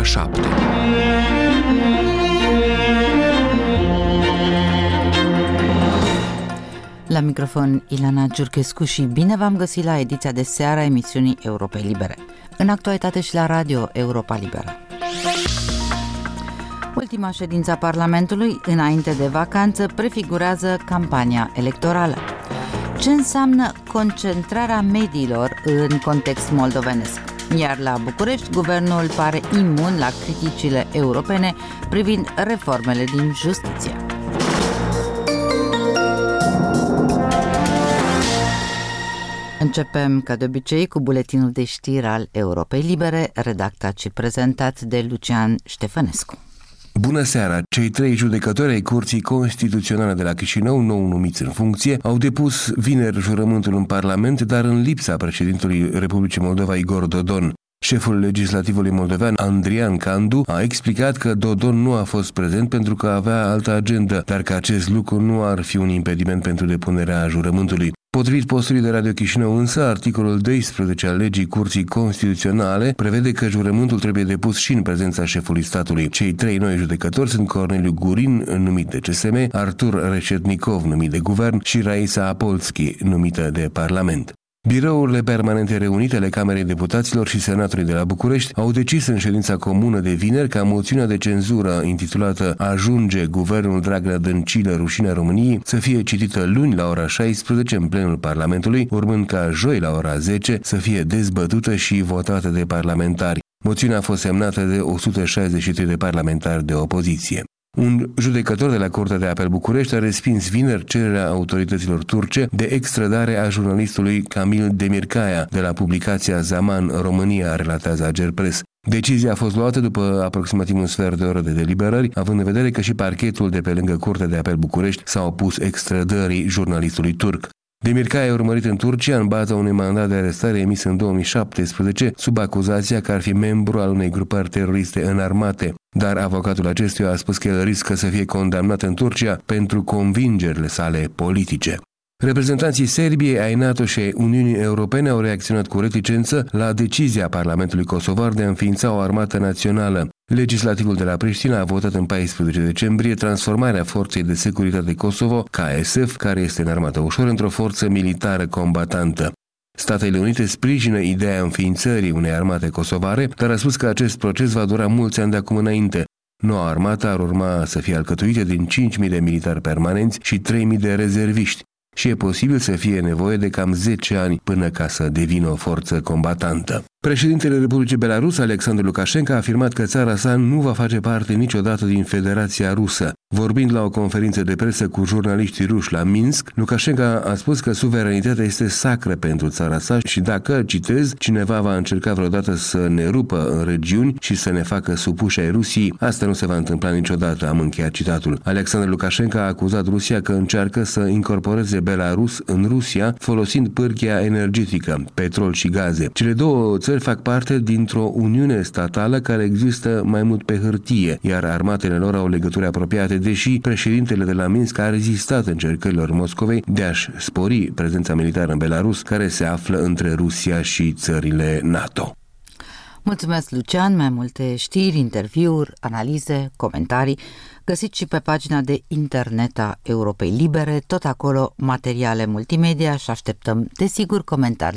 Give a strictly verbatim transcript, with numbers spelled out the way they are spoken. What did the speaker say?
șapte. La microfon Ilana Giurchescu și bine v-am găsit la ediția de seară a emisiunii Europei Libere. În actualitate și la Radio Europa Liberă. Ultima ședință a Parlamentului, înainte de vacanță, prefigurează campania electorală. Ce înseamnă concentrarea mediilor în context moldovenesc? Iar la București, guvernul pare imun la criticile europene privind reformele din justiție. Începem, ca de obicei, cu buletinul de știri al Europei Libere, redactat și prezentat de Lucian Ștefănescu. Bună seara! Cei trei judecători ai Curții Constituționale de la Chișinău, nou numiți în funcție, au depus vineri jurământul în Parlament, dar în lipsa președintelui Republicii Moldova, Igor Dodon. Șeful legislativului moldovean, Andrian Candu, a explicat că Dodon nu a fost prezent pentru că avea altă agendă, dar că acest lucru nu ar fi un impediment pentru depunerea jurământului. Potrivit postului de Radio Chișinău însă, articolul doisprezece al legii Curții Constituționale prevede că jurământul trebuie depus și în prezența șefului statului. Cei trei noi judecători sunt Corneliu Gurin, numit de C S M, Artur Reșetnicov, numit de guvern, și Raisa Apolski, numită de Parlament. Birourile permanente reunite ale Camerei Deputaților și Senatului de la București au decis în ședința comună de vineri ca moțiunea de cenzură intitulată Ajunge Guvernul Dragnea Dăncilă rușinea României să fie citită luni la ora șaisprezece în plenul Parlamentului, urmând ca joi la ora zece să fie dezbătută și votată de parlamentari. Moțiunea a fost semnată de o sută șaizeci și trei de parlamentari de opoziție. Un judecător de la Curtea de Apel București a respins vineri cererea autorităților turce de extradare a jurnalistului Kamil Demirkaya de la publicația Zaman România, relatează Agerpres. Decizia a fost luată după aproximativ un sfert de oră de deliberări, având în vedere că și parchetul de pe lângă Curtea de Apel București s-a opus extradării jurnalistului turc. Demirkaya e urmărit în Turcia în baza unui mandat de arestare emis în două mii șaptesprezece sub acuzația că ar fi membru al unei grupări teroriste înarmate, dar avocatul acestuia a spus că el riscă să fie condamnat în Turcia pentru convingerile sale politice. Reprezentanții Serbiei, ai NATO și ai Uniunii Europene au reacționat cu reticență la decizia Parlamentului kosovar de a înființa o armată națională. Legislativul de la Priștina a votat în paisprezece decembrie transformarea Forței de Securitate Kosovo, K S F, care este în armată ușor, într-o forță militară combatantă. Statele Unite sprijină ideea înființării unei armate kosovare, dar a spus că acest proces va dura mulți ani de acum înainte. Noua armată ar urma să fie alcătuită din cinci mii de militari permanenți și trei mii de rezerviști și e posibil să fie nevoie de cam zece ani până ca să devină o forță combatantă. Președintele Republicii Belarus, Alexandru Lukashenko, a afirmat că țara sa nu va face parte niciodată din Federația Rusă. Vorbind la o conferință de presă cu jurnaliștii ruși la Minsk, Lukashenko a spus că suveranitatea este sacră pentru țara sa și dacă, citez, cineva va încerca vreodată să ne rupă în regiuni și să ne facă supuși ai Rusiei, asta nu se va întâmpla niciodată, am încheiat citatul. Alexandru Lukashenko a acuzat Rusia că încearcă să incorporeze Belarus în Rusia folosind pârghia energetică, petrol și gaze. Cele două țări fac parte dintr-o uniune statală care există mai mult pe hârtie, iar armatele lor au legături apropiate, deși președintele de la Minsk a rezistat încercărilor Moscovei de a-și spori prezența militară în Belarus, care se află între Rusia și țările NATO. Mulțumesc, Lucian! Mai multe știri, interviuri, analize, comentarii găsiți și pe pagina de internet a Europei Libere, tot acolo materiale multimedia și așteptăm, desigur, comentarii